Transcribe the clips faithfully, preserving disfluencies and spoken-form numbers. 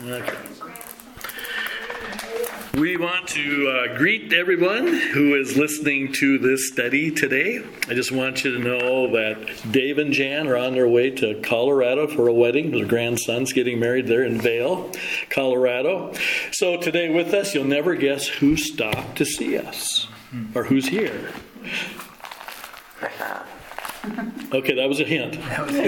Okay. We want to uh, greet everyone who is listening to this study today. I just want you to know that Dave and Jan are on their way to Colorado for a wedding. Their grandson's getting married there in Vail, Colorado. So today with us, you'll never guess who stopped to see us or who's here. Okay, that was a hint.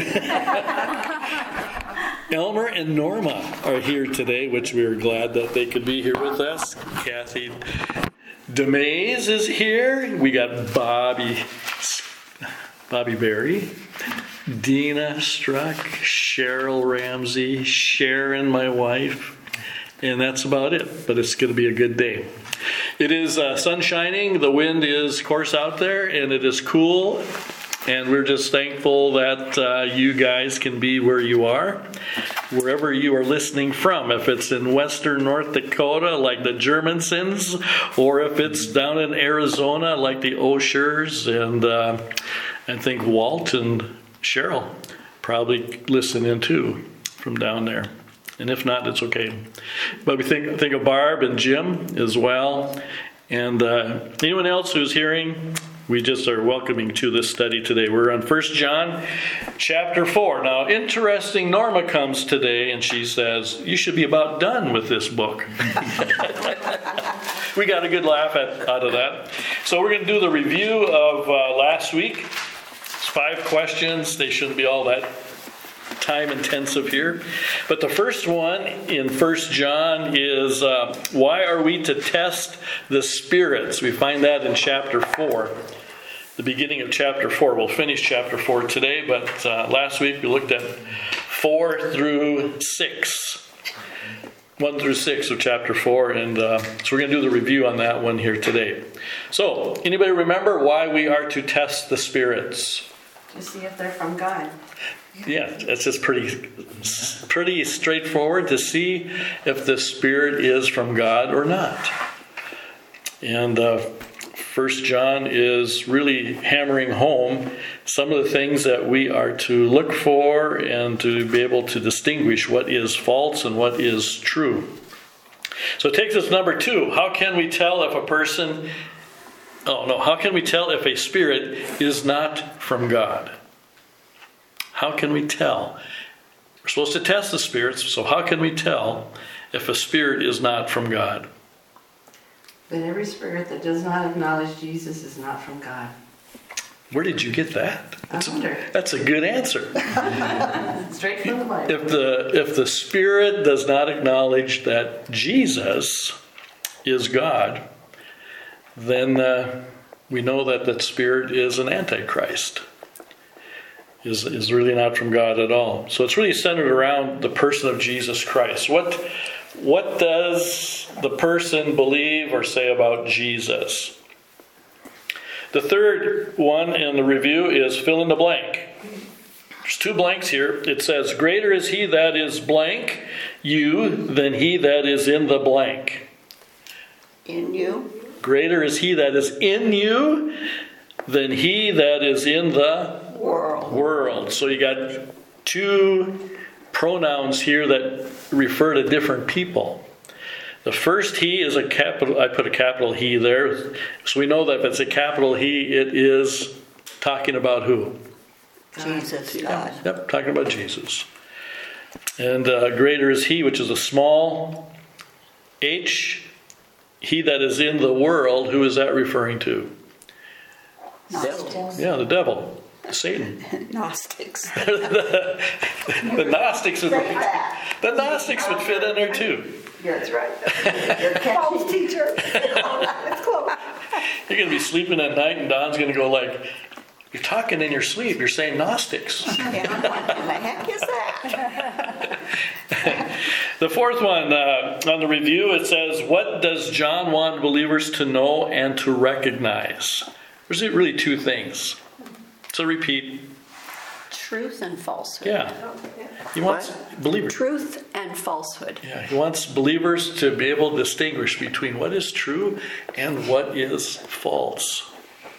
Elmer and Norma are here today, which we are glad that they could be here with us. Kathy DeMays is here. We got Bobby, Bobby Berry, Dina Struck, Cheryl Ramsey, Sharon, my wife, and that's about it. But it's going to be a good day. It is uh, sun shining. The wind is, of course, out there, and it is cool. And we're just thankful that uh, you guys can be where you are, wherever you are listening from. If it's in western North Dakota, like the Germansons, or if it's down in Arizona, like the Oshers, and uh, I think Walt and Cheryl probably listen in too from down there. And if not, it's okay. But we think think of Barb and Jim as well. And uh, anyone else who's hearing, we just are welcoming to this study today. We're on First John chapter four. Now, interesting, Norma comes today and she says, you should be about done with this book. We got a good laugh at, out of that. So we're going to do the review of uh, last week. It's five questions. They shouldn't be all that time intensive here. But the first one in First John is uh, why are we to test the spirits? We find that in chapter four. The beginning of chapter four. We'll finish chapter four today, but uh, last week we looked at four through six. One through six of chapter four, and uh, so we're going to do the review on that one here today. So, anybody remember why we are to test the spirits? To see if they're from God. Yeah, that's just pretty, pretty straightforward, to see if the spirit is from God or not. And uh, First John is really hammering home some of the things that we are to look for and to be able to distinguish what is false and what is true. So it takes us to number two. How can we tell if a person, oh no, how can we tell if a spirit is not from God? How can we tell? We're supposed to test the spirits, so how can we tell if a spirit is not from God? But every spirit that does not acknowledge Jesus is not from God. Where did you get that? That's, I wonder. A, that's a good answer. Straight from the Bible. If the if the spirit does not acknowledge that Jesus is God, then uh, we know that that spirit is an antichrist. Is is really not from God at all. So it's really centered around the person of Jesus Christ. What what does the person believe or say about Jesus? The third one in the review is fill in the blank. There's two blanks here. It says, greater is he that is blank, you, than he that is in the blank. In you? Greater is he that is in you than he that is in the World. world. So you got two pronouns here that refer to different people. The first he is a capital, I put a capital he there. So we know that if it's a capital he, it is talking about who? Jesus, God. Yep, talking about Jesus. And uh, greater is he, which is a small h. He that is in the world, who is that referring to? Gnostics. Yeah, the devil. Satan. Gnostics. the, the Gnostics would the Gnostics would fit in there too. That's right. You're a false teacher. It's close. You're going to be sleeping at night, and Don's going to go like, "You're talking in your sleep. You're saying Gnostics." Yeah, what in the heck is that? The fourth one uh, on the review, it says, "What does John want believers to know and to recognize?" There's really two things. So repeat. Truth and falsehood. Yeah. He wants believers. Truth and falsehood. Yeah, he wants believers to be able to distinguish between what is true and what is false.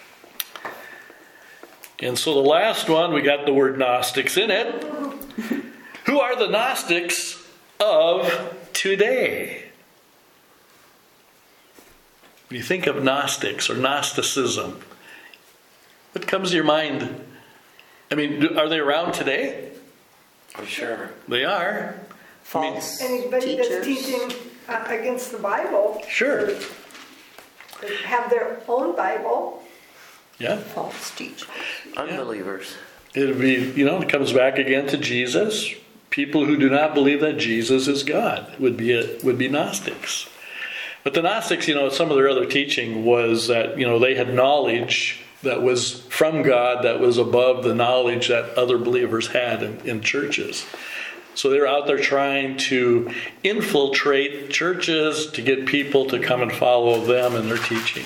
And so the last one, we got the word Gnostics in it. Who are the Gnostics of today. When you think of Gnostics or Gnosticism, what comes to your mind? I mean, are they around today? I'm sure. They are. False Anybody that's teachers. teaching uh, against the Bible. Sure. or they have their own Bible. Yeah. False teachers. Unbelievers. It would be, you know, it comes back again to Jesus. People who do not believe that Jesus is God would be a, would be Gnostics. But the Gnostics, you know, some of their other teaching was that, you know, they had knowledge that was from God that was above the knowledge that other believers had in, in churches. So they were out there trying to infiltrate churches to get people to come and follow them in their teaching.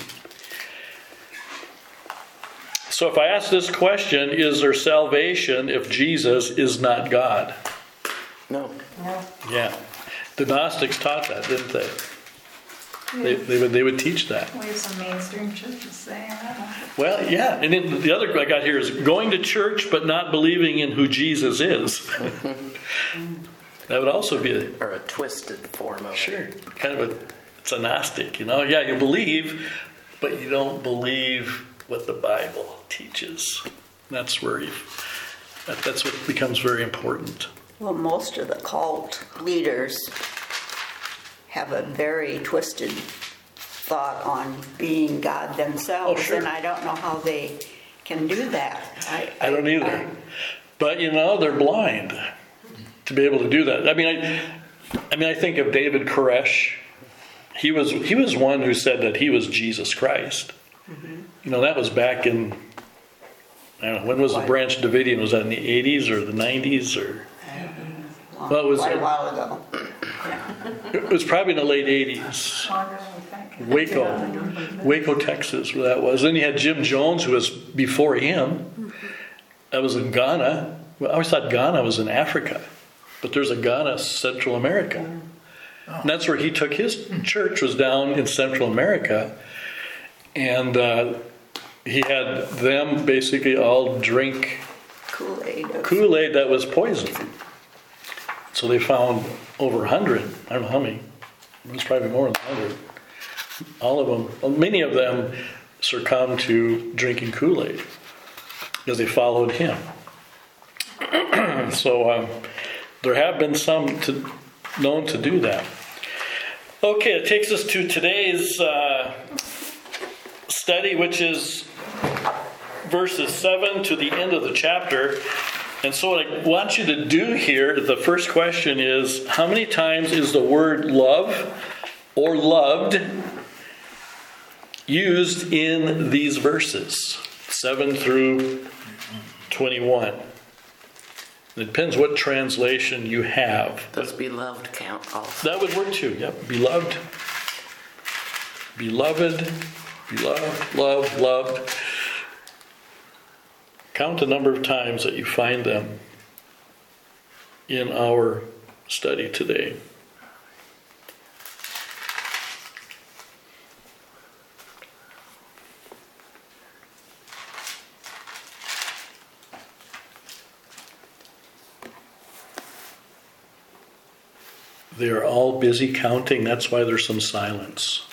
So if I ask this question, is there salvation if Jesus is not God? No. Yeah. The Gnostics taught that, didn't they? They, they, would, they would teach that. We have some mainstream churches saying that. Well, yeah. And then the other I got here is going to church but not believing in who Jesus is. That would also be a, Or a twisted form of sure, it. kind of a, it's a Gnostic, you know. Yeah, you believe, but you don't believe what the Bible teaches. That's where you, that, that's what becomes very important. Well, most of the cult leaders have a very twisted thought on being God themselves, Oh, sure. and I don't know how they can do that. I, I don't either. I- But, you know, they're blind to be able to do that. I mean, I, I mean, I think of David Koresh. He was he was one who said that he was Jesus Christ. Mm-hmm. You know, that was back in, I don't know, when was the Branch Davidian? Was that in the eighties or the nineties or? long- Well, it was- quite a while ago. It was probably in the late eighties. Longer than we think. Waco, Waco, Texas, where that was. Then you had Jim Jones, who was before him. That was in Ghana. Well, I always thought Ghana was in Africa, but there's a Ghana, Central America. And that's where he took his church, was down in Central America. And uh, he had them basically all drink Kool-Aid. of- Kool-Aid that was poison. So they found over a hundred. I don't know how many. It was probably more than a hundred. All of them, well, many of them succumbed to drinking Kool-Aid because they followed him. So um, there have been some to, known to do that. Okay, it takes us to today's uh, study, which is verses seven to the end of the chapter. And so what I want you to do here, the first question is, how many times is the word love or loved used in these verses? seven through twenty-one. It depends what translation you have. Does beloved count also? That would work too, yep. Beloved. Beloved. Beloved. Loved. Loved. Count the number of times that you find them in our study today. They are all busy counting. That's why there's some silence.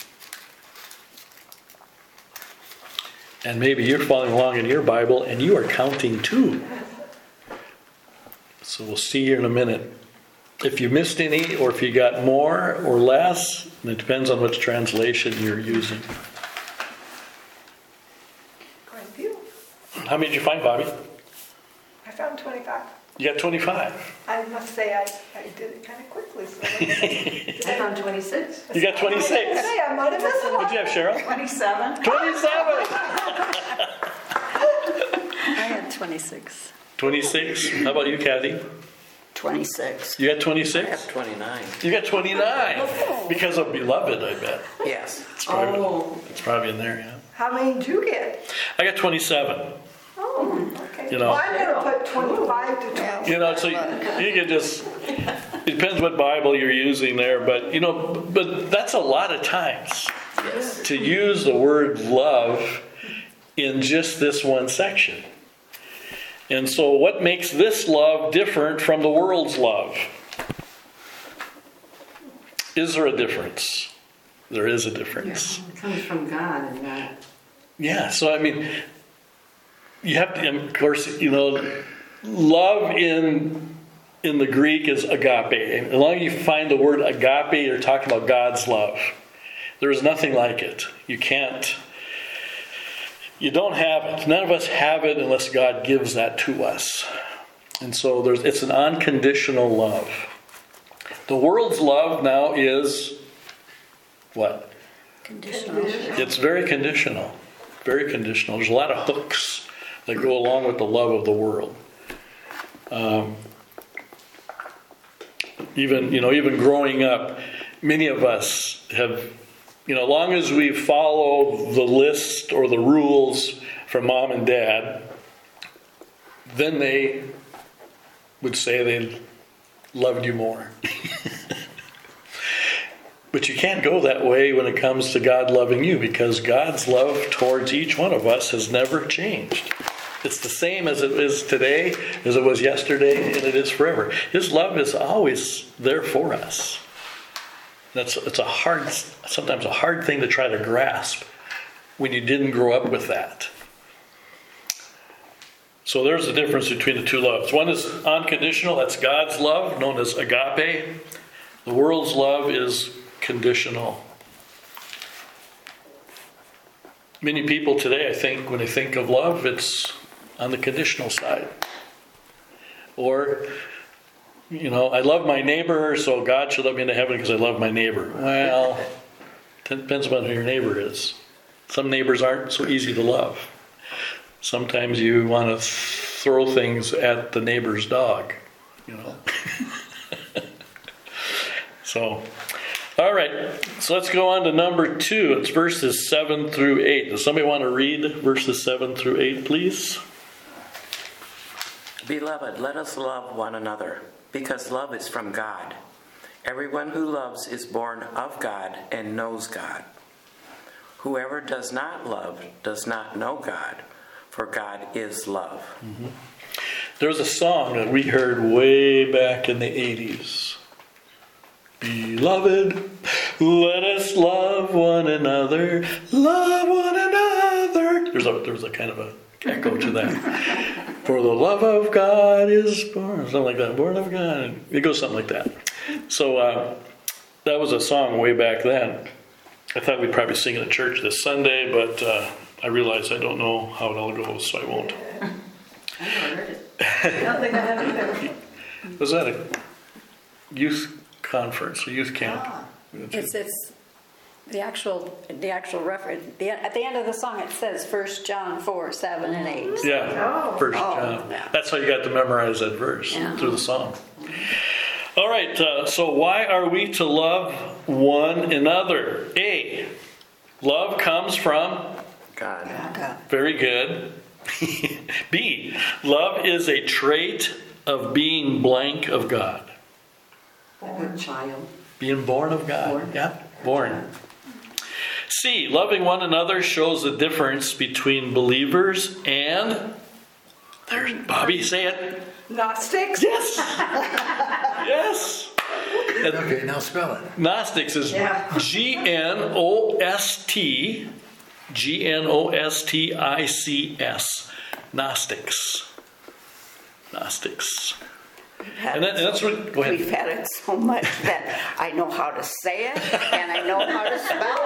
And maybe you're following along in your Bible and you are counting too. So we'll see here in a minute. If you missed any or if you got more or less, it depends on which translation you're using. Quite a few. How many did you find, Bobby? I found twenty-five. You got twenty-five. I must say I, I did it kind of quickly. So I found twenty-six. You got twenty-six. Hey, I might have missed one. What'd you have, Cheryl? Twenty-seven. twenty-seven. I had twenty-six. twenty-six. How about you, Kathy? twenty-six. You got I twenty-six? have twenty-nine. You got twenty-nine. Because of beloved, I bet. Yes. It's probably, Oh. it's probably in there, yeah. How many did you get? I got twenty-seven. Oh, okay. You know. Well, I'm going to put twenty-five to twenty. You know, so you, you can just, it depends what Bible you're using there, but, you know, but that's a lot of times to use the word love in just this one section. And so what makes this love different from the world's love? is there a difference? There is a difference. It comes from God and not. Yeah, so I mean, you have to, and of course, you know, love in in the Greek is agape. And as long as you find the word agape, you're talking about God's love. There is nothing like it. You can't, you don't have it. None of us have it unless God gives that to us. And so there's, it's an unconditional love. The world's love now is what? Conditional. It's very conditional. Very conditional. There's a lot of hooks that go along with the love of the world. Um, even, you know, even growing up, many of us have, you know, as long as we follow the list or the rules from mom and dad, then they would say they loved you more. But you can't go that way when it comes to God loving you, because God's love towards each one of us has never changed. It's the same as it is today, as it was yesterday, and it is forever. His love is always there for us. That's it's a hard, sometimes a hard thing to try to grasp when you didn't grow up with that. So there's a difference between the two loves. One is unconditional, that's God's love, known as agape. The world's love is conditional. Many people today, I think, when they think of love, it's on the conditional side. Or, you know, I love my neighbor, so God should let me into heaven because I love my neighbor. Well, it depends on who your neighbor is. Some neighbors aren't so easy to love. Sometimes you want to throw things at the neighbor's dog, you know. So, all right, so let's go on to number two. It's verses seven through eight. Does somebody want to read verses seven through eight, please? Beloved, let us love one another, because love is from God. Everyone who loves is born of God and knows God. Whoever does not love does not know God, for God is love. Mm-hmm. There's a song that we heard way back in the eighties. Beloved, let us love one another, love one another. There's a there's a kind of a echo to that. For the love of God is born, something like that. Born of God. It goes something like that. So uh, that was a song way back then. I thought we'd probably sing it at church this Sunday, but uh, I realized I don't know how it all goes, so I won't. I never heard it. I don't think I have either. Was that a youth conference, a youth camp? Ah. It's, it's the actual, the actual reference. The, at the end of the song, it says First John four, seven, and eight. Yeah, Oh. First Oh, John. yeah. That's how you got to memorize that verse, Yeah. through the song. All right, uh, so why are we to love one another? A, love comes from, God. God. very good. B, love is a trait of being blank of God. Born child. Being born of God. Born. Yeah, born. C, loving one another shows the difference between believers and, there's Bobby, say it. Gnostics? Yes. Yes. And Okay, now spell it. Gnostics is Yeah. G N O S T, G N O S T I C S. Gnostics. Gnostics. And, that, and that's what, go ahead. We've had it so much that I know how to say it and I know how to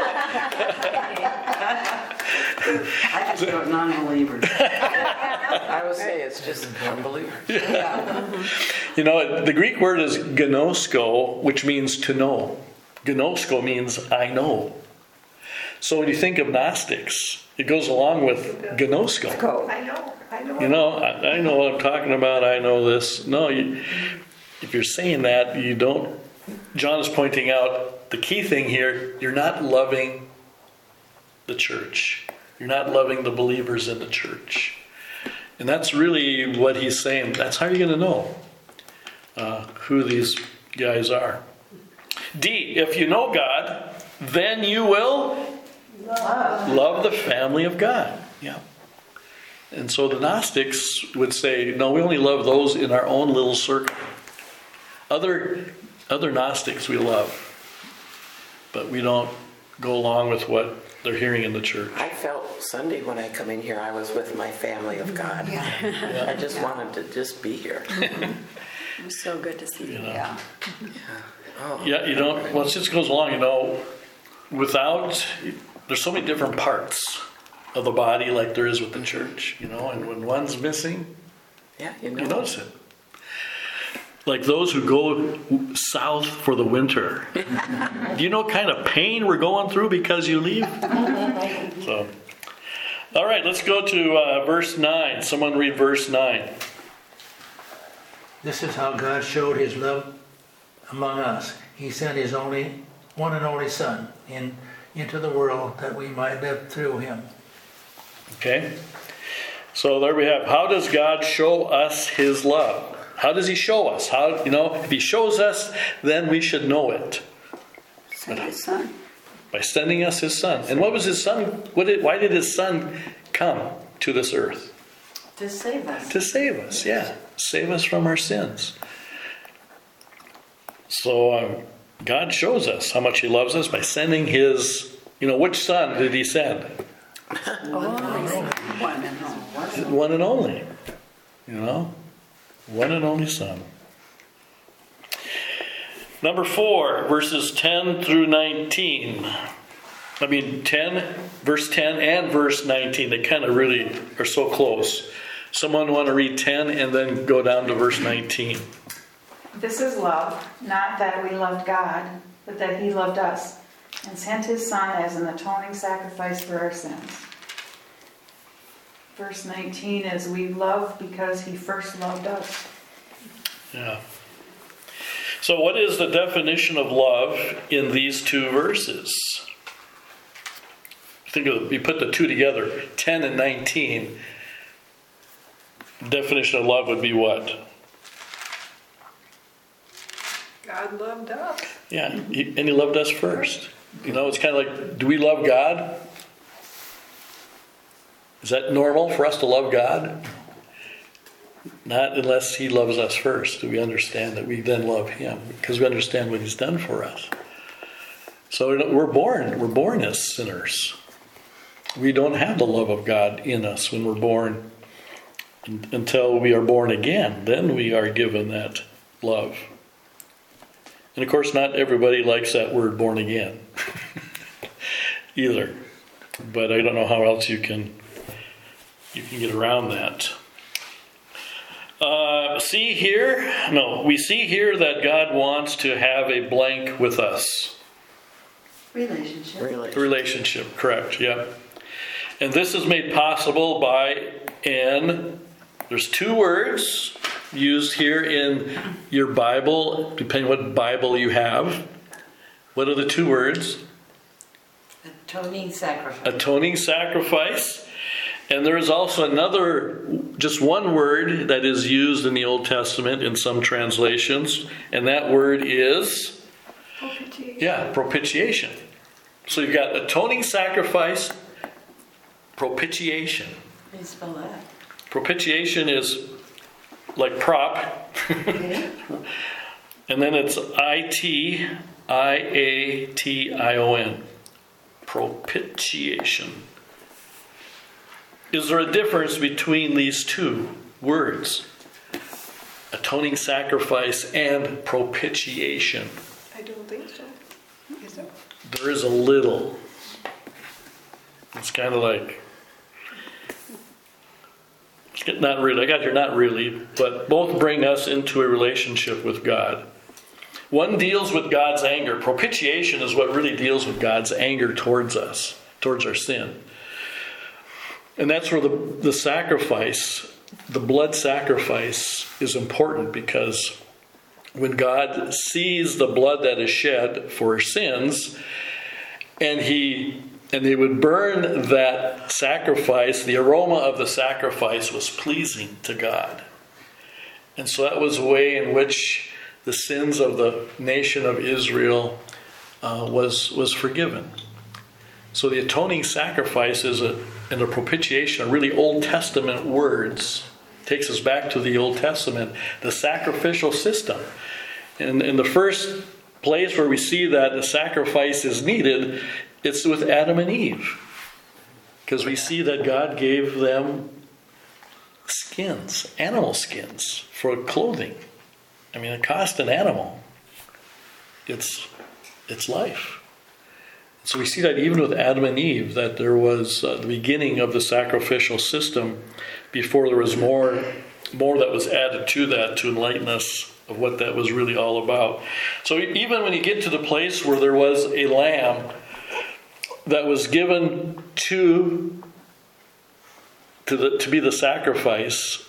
spell it. I just wrote non-believers. I would say it's just unbelievers. You know, the Greek word is gnosko, which means to know. Gnosko means I know. So when you think of Gnostics, it goes along with gnosko. Go. I know, I know. You know, I, I know what I'm talking about. I know this. No, you, if you're saying that, you don't. John is pointing out the key thing here, you're not loving the church. You're not loving the believers in the church. And that's really what he's saying. That's how you're going to know uh, who these guys are. D, if you know God, then you will love, love the family of God. Yeah. And so the Gnostics would say, no, we only love those in our own little circle. Other, other Gnostics we love. but we don't go along with what they're hearing in the church. I felt Sunday when I come in here, I was with my family of God. Yeah. I just wanted to just be here. It was so good to see you. know. Yeah. Oh, Yeah, you don't, well, it just goes along, you know, without, there's so many different parts of the body like there is with the church, you know, and when one's missing, yeah, you know. you notice it. Like those who go south for the winter. Do you know what kind of pain we're going through because you leave? So, all right, let's go to uh, verse nine. Someone read verse nine. This is how God showed his love among us. He sent his only, one and only Son in, into the world that we might live through him. Okay? So there we have. How does God show us his love? How does he show us? How, you know, if he shows us, then we should know it. Send his Son. By sending us his Son. And what was his Son? What did, why did his Son come to this earth? To save us. To save us, yeah. Save us from our sins. So um, God shows us how much he loves us by sending his, you know, which Son did he send? One and only. One and only. You know? One and only Son. Number four, verses ten through nineteen. I mean, ten, verse ten and verse nineteen, they kind of really are so close. Someone want to read ten and then go down to verse nineteen. This is love, not that we loved God, but that he loved us and sent his Son as an atoning sacrifice for our sins. Verse nineteen is, we love because he first loved us. Yeah. So what is the definition of love in these two verses? Think of, you put the two together, ten and nineteen. Definition of love would be what? God loved us. Yeah, he, and he loved us first. You know, it's kind of like, do we love God? Is that normal for us to love God? Not unless he loves us first. Do we understand that we then love him? Because we understand what he's done for us. So we're born, we're born as sinners. We don't have the love of God in us when we're born until we are born again. Then we are given that love. And of course, not everybody likes that word born again either. But I don't know how else you can you can get around that. Uh, see here, no, we see here that God wants to have a blank with us. Relationship. Really. Relationship, correct, yeah. And this is made possible by an, there's two words used here in your Bible, depending what Bible you have. What are the two words? Atoning sacrifice. Atoning sacrifice. And there is also another, just one word that is used in the Old Testament in some translations, and that word is, Propitiation. yeah, propitiation. So you've got atoning sacrifice, propitiation. How do you spell that? Propitiation is like prop, Okay. and then it's I T I A T I O N. Propitiation. Is there a difference between these two words? Atoning sacrifice and propitiation. I don't think so. Is there? There is a little. It's kind of like, it's not really, I got here not really, but both bring us into a relationship with God. One deals with God's anger. Propitiation is what really deals with God's anger towards us, towards our sin. And that's where the, the sacrifice, the blood sacrifice, is important, because when God sees the blood that is shed for sins, and he and they would burn that sacrifice, the aroma of the sacrifice was pleasing to God. And so that was a way in which the sins of the nation of Israel uh, was was forgiven. So the atoning sacrifice is a and the propitiation are really Old Testament words. It takes us back to the Old Testament, the sacrificial system. In, in the first place where we see that the sacrifice is needed, it's with Adam and Eve. Because we see that God gave them skins, animal skins, for clothing. I mean, it cost an animal its, its life. So we see that even with Adam and Eve, that there was uh, the beginning of the sacrificial system before there was more, more that was added to that to enlighten us of what that was really all about. So even when you get to the place where there was a lamb that was given to to the to be the sacrifice,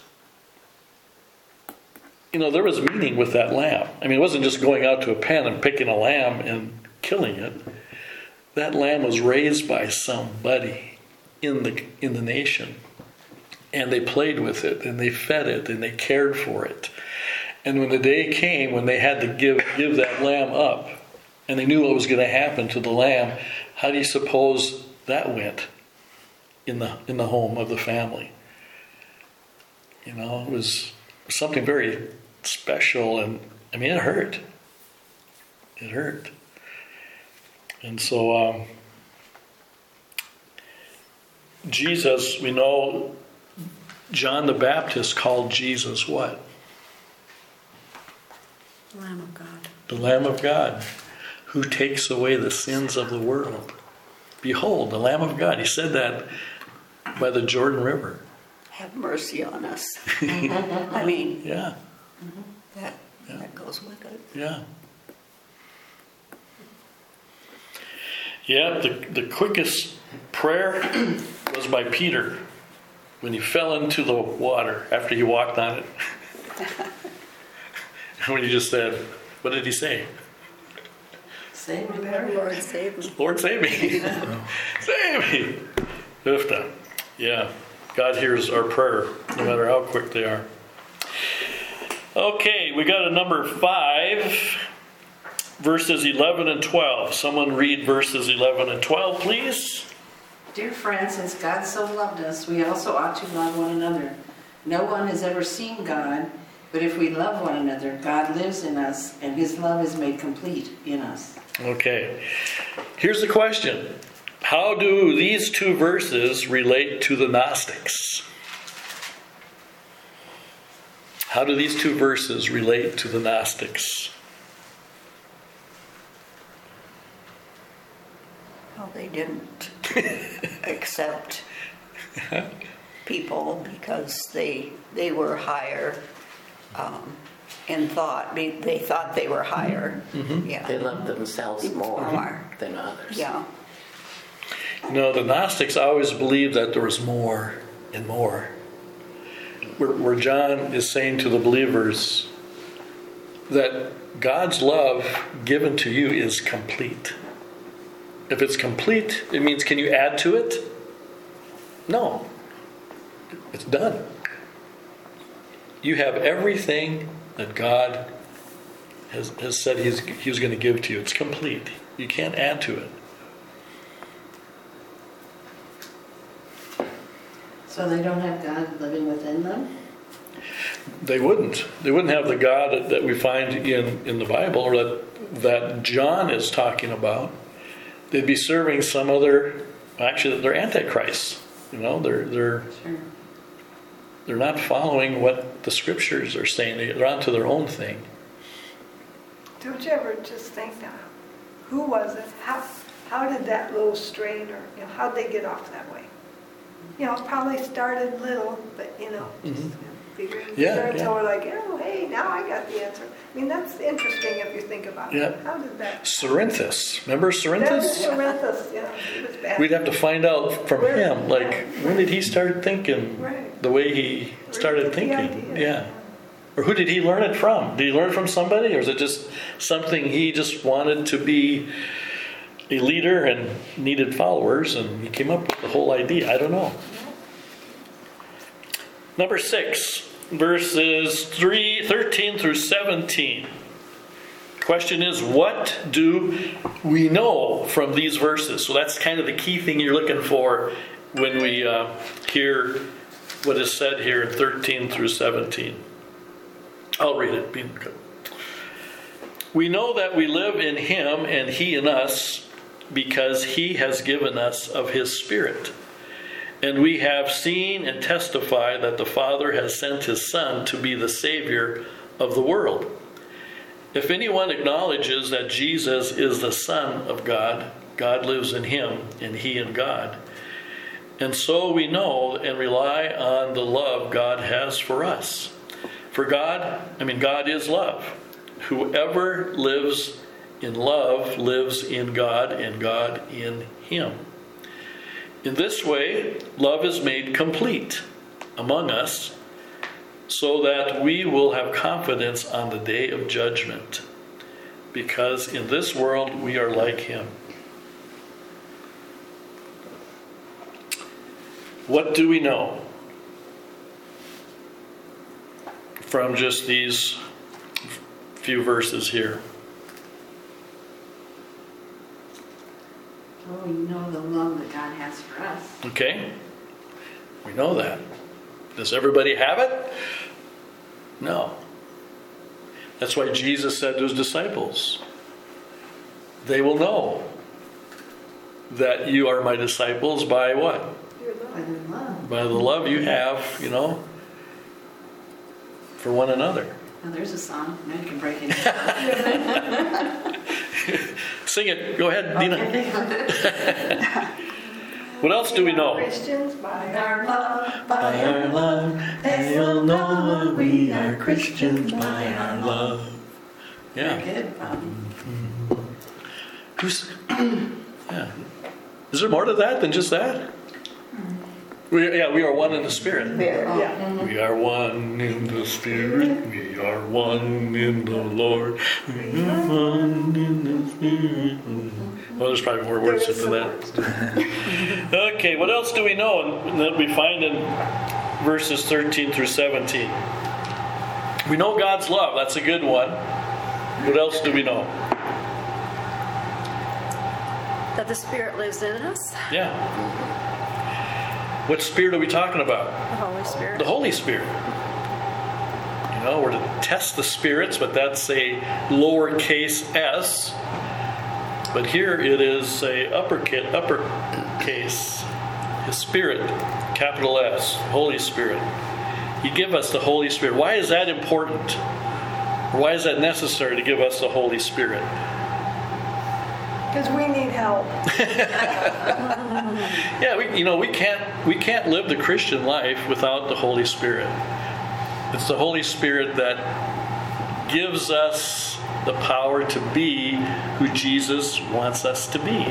you know, there was meaning with that lamb. I mean, it wasn't just going out to a pen and picking a lamb and killing it. That lamb was raised by somebody in the in the nation, and they played with it, and they fed it, and they cared for it. And when the day came when they had to give give that lamb up, and they knew what was going to happen to the lamb, how do you suppose that went in the in the home of the family? You know, it was something very special, and I mean, it hurt. It hurt. And so, um, Jesus, we know John the Baptist called Jesus what? Lamb of God. The Lamb of God, who takes away the sins of the world. Behold, the Lamb of God. He said that by the Jordan River. Have mercy on us. I mean, Yeah, that, Yeah. that goes with it. yeah. Yeah, the, the quickest prayer was by Peter when he fell into the water after he walked on it. When he just said, what did he say? Save me, Lord, save me. Lord, save me. Save me. Ifta. Yeah, God hears our prayer, no matter how quick they are. Okay, we got a number five, verses eleven and twelve. Someone read verses eleven and twelve, please. Dear friends, since God so loved us, we also ought to love one another. No one has ever seen God, but if we love one another, God lives in us, and his love is made complete in us. Okay, here's the question. How do these two verses relate to the Gnostics? How do these two verses relate to the Gnostics? Well, they didn't accept people because they they were higher um, in thought. They, they thought they were higher. Mm-hmm. Yeah. They love themselves more, More. than others. Yeah. You know, the Gnostics always believed that there was more and more. Where, where John is saying to the believers that God's love given to you is complete. If it's complete, it means can you add to it? No. It's done. You have everything that God has, has said he's, he was going to give to you. It's complete. You can't add to it. So they don't have God living within them? They wouldn't. They wouldn't have the God that we find in, in the Bible, or that, that John is talking about. They'd be serving some other, actually they're antichrists. You know, they're they're Sure. they're not following what the scriptures are saying. They're onto their own thing. Don't you ever just think now, who was it? How, how did that little strain, or, you know, how'd they get off that way? You know, it probably started little, but, you know, just Mhm. you know, bigger and Yeah, bigger until yeah. we're like, oh, hey, now I got the answer. I mean, that's interesting if you think about Yeah. it. How did that? Cerinthus. Remember That was Cerinthus? Cerinthus, you know, he was bad. We'd have to find out from Where- him, like, when did he start thinking Right. the way he Where started did he get the thinking? idea? Yeah. Or who did he learn it from? Did he learn it from somebody? Or is it just something he just wanted to be a leader and needed followers, and he came up with the whole idea? I don't know. Number six, verses three, thirteen through seventeen. Question is, what do we know from these verses? So that's kind of the key thing you're looking for when we uh, hear what is said here in thirteen through seventeen. I'll read it. We know that we live in him and he in us because he has given us of his Spirit. And we have seen and testified that the Father has sent his Son to be the Savior of the world. If anyone acknowledges that Jesus is the Son of God, God lives in him and he in God. And so we know and rely on the love God has for us. For God, I mean, God is love. Whoever lives in love lives in God and God in him. In this way, love is made complete among us so that we will have confidence on the day of judgment. Because in this world we are like him. What do we know from just these few verses here? Well, we know the love that God has for us. Okay, we know that. Does everybody have it? No. That's why Jesus said to his disciples, they will know that you are my disciples by what? By the love. By the love you have, you know, for one another. Now there's a song. Now you can break it. Sing it. Go ahead, Dina. What else do we know? Christians by our love, By our love, they'll know we are Christians by our love. Yeah. Good, Bobby. Who's, yeah. Is there more to that than just that? We, yeah, we are one in the Spirit. Yeah. We are one in the Spirit. We are one in the Lord. We are one in the Spirit. Well, there's probably more words into that. Okay, what else do we know? And that we find in verses thirteen through seventeen. We know God's love. That's a good one. What else do we know? That the Spirit lives in us, Yeah. What Spirit are we talking about? the Holy Spirit. The Holy Spirit. You know, we're to test the spirits, but that's a lowercase s. But here it is a uppercase, uppercase. His Spirit, capital S, Holy Spirit. He give us the Holy Spirit. Why is that important? Why is that necessary to give us the Holy Spirit? Because we need help. Yeah, we, you know, we can't we can't live the Christian life without the Holy Spirit. It's the Holy Spirit that gives us the power to be who Jesus wants us to be.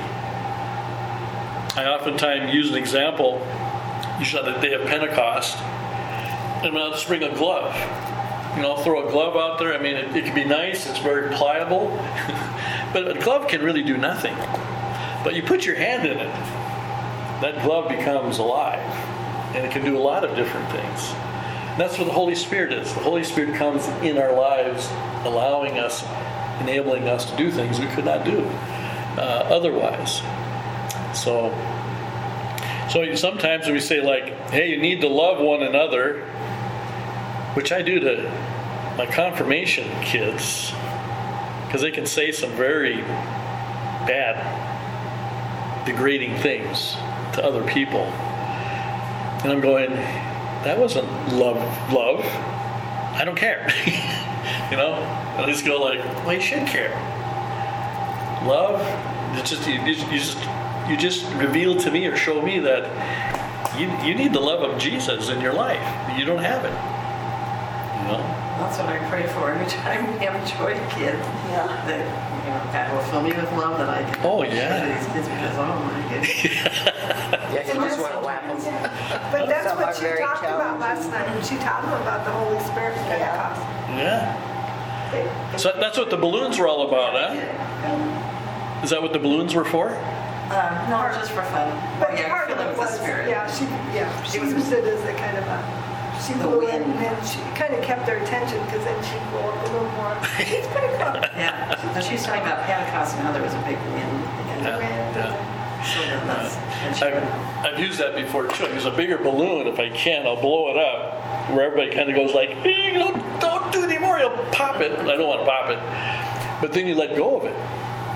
I oftentimes use an example, usually on the day of Pentecost, and I'll just bring a glove. You know, I'll throw a glove out there. I mean, it, it can be nice. It's very pliable. But a glove can really do nothing. But you put your hand in it, that glove becomes alive. And it can do a lot of different things. And that's what the Holy Spirit is. The Holy Spirit comes in our lives, allowing us, enabling us to do things we could not do uh, otherwise. So, so sometimes we say like, hey, you need to love one another, which I do to my confirmation kids, because they can say some very bad, degrading things to other people. And I'm going, that wasn't love, love. I don't care. You know? And I just go like, well, you should care. Love, it's just, you, you just, you just revealed to me or show me that you, you need the love of Jesus in your life. You don't have it. You know? That's what I pray for every time we have a joy kid. Yeah. That, you know, God will fill me with love that I can Oh, share yeah. to these kids because, oh my goodness. Yeah, you just want to whap them. But that's Some what are she very talked about last night when she taught them about the Holy Spirit and Pentecost. Yeah. So that's what the balloons were all about, huh? Is that what the balloons were for? Uh, no, just for fun. But Oh, yeah, part of fill it with the was, Spirit. yeah, she, yeah, she It was- used it as a kind of a, she The blew it wind. and then she kind of kept their attention because then she'd blow up a little more. It's pretty cool. Yeah, so she's talking about Pentecost and how there was a big wind. And Yeah. Wind. Yeah. So then that's, and she- I've, I've used that before too. I use a bigger balloon if I can. I'll blow it up where everybody kind of goes like, hey, don't, don't do it anymore. You'll pop it. I don't want to pop it. But then you let go of it.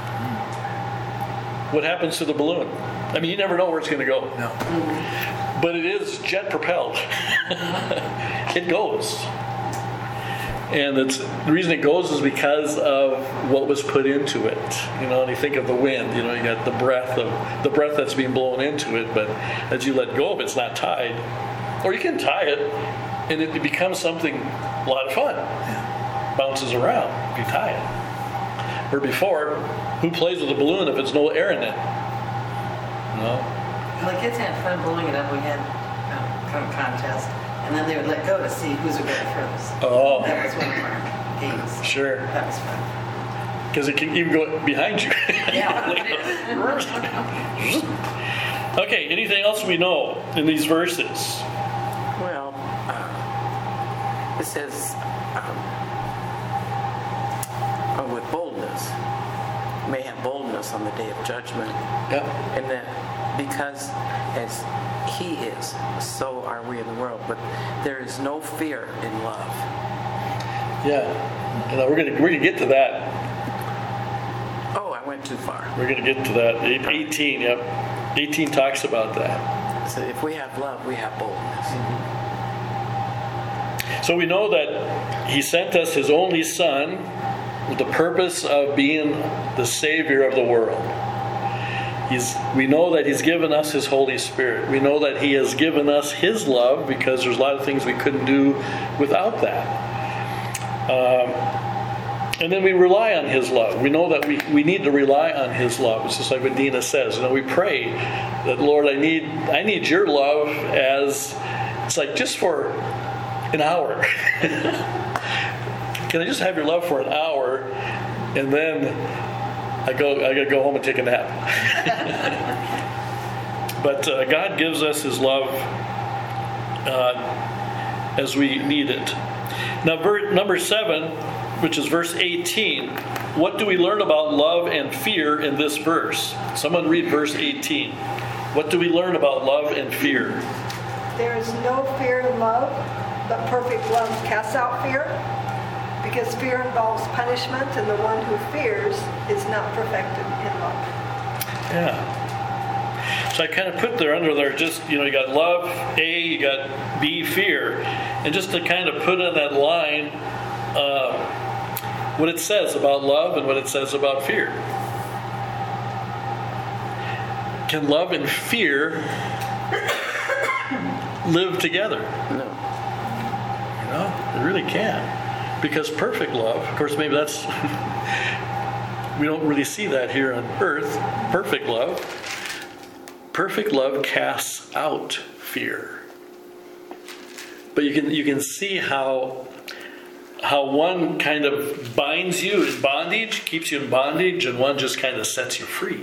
What happens to the balloon? I mean, you never know where it's going to go. No. But it is jet propelled. It goes. And it's, the reason it goes is because of what was put into it. You know, and you think of the wind, you know, you got the breath of the breath that's being blown into it, but as you let go of it, it's not tied. Or you can tie it and it becomes something a lot of fun. Yeah. Bounces around if you tie it. Where before, who plays with a balloon if there's no air in it? No. Well, the kids had fun blowing it up. We had um, kind of a contest, and then they would let go to see who's would get the furthest. Oh. That was one of our games. Sure. That was fun. Because it can even go behind you. Yeah. Okay, anything else we know in these verses? Well, uh, it says, um, uh, with boldness, you may have boldness on the day of judgment. Yeah. And that because as he is, so are we in the world. But there is no fear in love. Yeah. You know, we're gonna we're gonna get to that. Oh, I went too far. We're gonna get to that. eighteen. Yep. eighteen talks about that. So if we have love, we have boldness. So we know that he sent us his only son with the purpose of being the Savior of the world. He's, we know that he's given us his Holy Spirit. We know that he has given us his love because there's a lot of things we couldn't do without that. Um, and then we rely on his love. We know that we, we need to rely on his love. It's just like what Dina says. You know, we pray that, Lord, I need I need your love as, it's like just for an hour. Can I just have your love for an hour, and then I go I gotta go home and take a nap. But uh, God gives us his love uh, as we need it. Now, ver- number seven, which is verse eighteen. What do we learn about love and fear in this verse? Someone read verse eighteen. What do we learn about love and fear? There is no fear in love, but perfect love casts out fear, because fear involves punishment, and the one who fears is not perfected in love. Yeah. So I kind of put there under there just, you know, you got love, A, you got B, fear. And just to kind of put in that line uh, what it says about love and what it says about fear. Can love and fear live together? No. You know, it really can. Because perfect love, of course, maybe that's, we don't really see that here on earth. Perfect love. Perfect love casts out fear. But you can you can see how how one kind of binds you in bondage, keeps you in bondage, and one just kind of sets you free.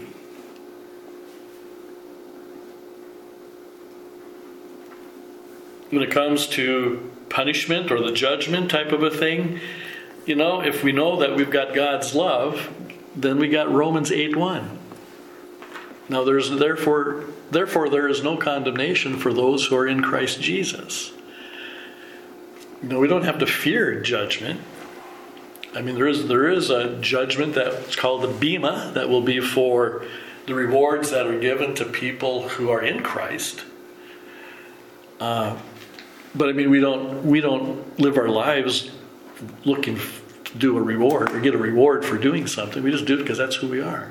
When it comes to punishment or the judgment type of a thing, you know, if we know that we've got God's love, then we got Romans eight one. Now there's therefore therefore there is no condemnation for those who are in Christ Jesus. You know, we don't have to fear judgment. I mean, there is there is a judgment that's called the Bema that will be for the rewards that are given to people who are in Christ. Uh, but I mean, we don't we don't live our lives looking to do a reward or get a reward for doing something. We just do it because that's who we are.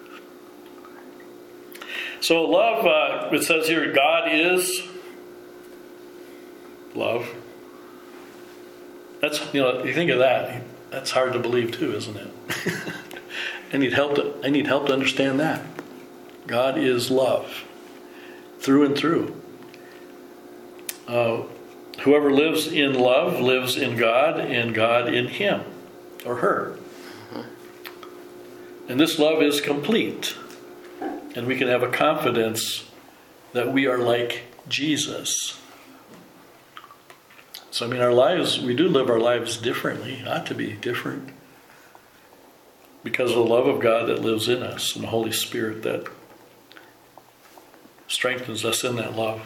So love, uh, it says here, God is love. That's, you know, you think of that, that's hard to believe too, isn't it? I need help to, I need help to understand that. God is love, through and through. Uh, whoever lives in love lives in God, and God in him or her. And this love is complete. And we can have a confidence that we are like Jesus. So, I mean, our lives, we do live our lives differently, ought to be different, because of the love of God that lives in us and the Holy Spirit that strengthens us in that love.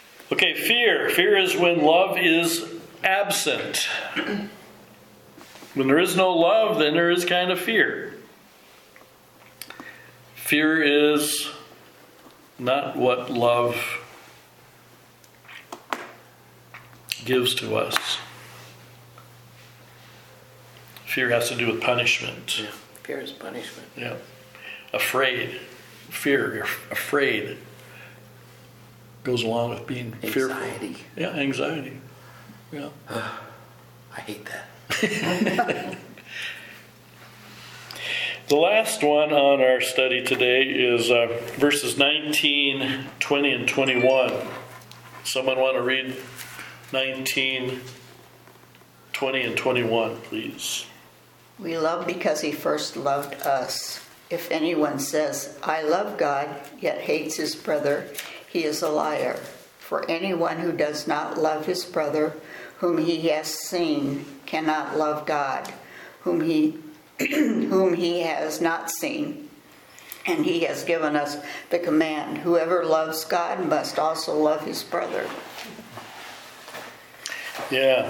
Okay, fear. Fear is when love is absent. When there is no love, then there is kind of fear. Fear is not what love gives to us. Fear has to do with punishment. Yeah. Fear is punishment. Yeah. Afraid. Fear, you're afraid. Goes along with being fearful. Anxiety. Yeah, anxiety. Yeah. I hate that. The last one on our study today is uh, verses nineteen, twenty, and twenty-one. Someone want to read nineteen, twenty, and twenty-one, please? We love because he first loved us. If anyone says, I love God, yet hates his brother, he is a liar. For anyone who does not love his brother, whom he has seen, cannot love God, whom he whom he has not seen. And he has given us the command, whoever loves God must also love his brother. Yeah.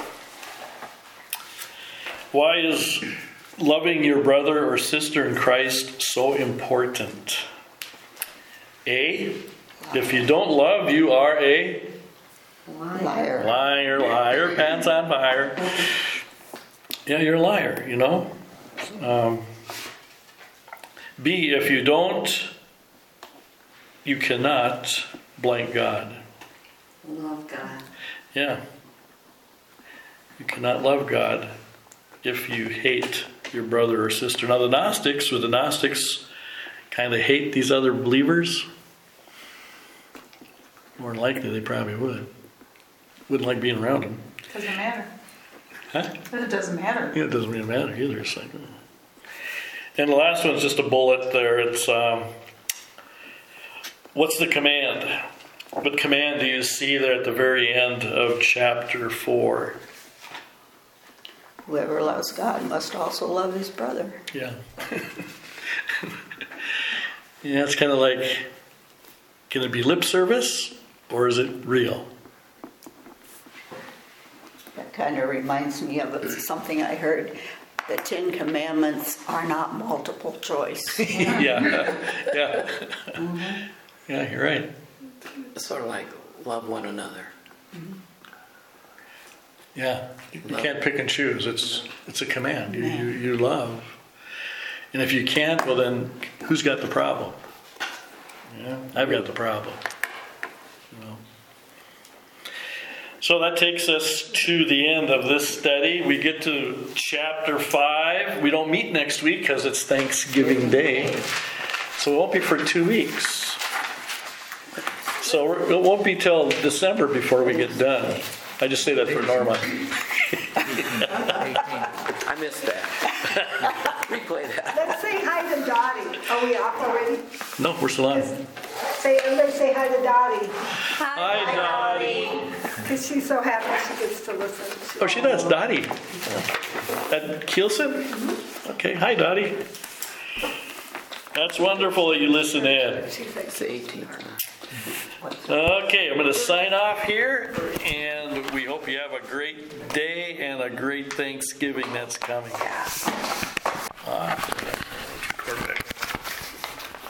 Why is loving your brother or sister in Christ so important? A, if you don't love, you are a Liar. liar, liar, pants on fire. Yeah, you're a liar, you know. Um, B, if you don't, you cannot blank God. Love God. Yeah. You cannot love God if you hate your brother or sister. Now the Gnostics, would the Gnostics kind of hate these other believers? More than likely they probably would. Wouldn't like being around them. Doesn't matter. Huh? It doesn't matter. Yeah, it doesn't really matter either. It's like, and the last one's just a bullet there. It's, um, what's the command? What command do you see there at the very end of chapter four? Whoever loves God must also love his brother. Yeah. Yeah, it's kind of like, can it be lip service or is it real? That kind of reminds me of something I heard. The Ten Commandments are not multiple choice. Yeah, yeah. Mm-hmm. Yeah, you're right. It's sort of like love one another. Yeah, you can't pick and choose. It's it's a command. You, you you love, and if you can't, well then, who's got the problem? Yeah, I've got the problem. You know. So that takes us to the end of this study. We get to chapter five. We don't meet next week because it's Thanksgiving Day, so it won't be for two weeks. So we're, it won't be till December before we get done. I just say that for Norma. I missed that. Replay that. Let's say hi to Dottie. Are we off already? No, we're still on. Say, everybody say hi to Dottie. Hi, Dottie. Because she's so happy she gets to listen. Oh, she does, Dottie. At Kielsen? Okay, hi, Dottie. That's wonderful that you listen in. It's the eighteenth. Okay, I'm going to sign off here, and we hope you have a great day and a great Thanksgiving that's coming. Uh,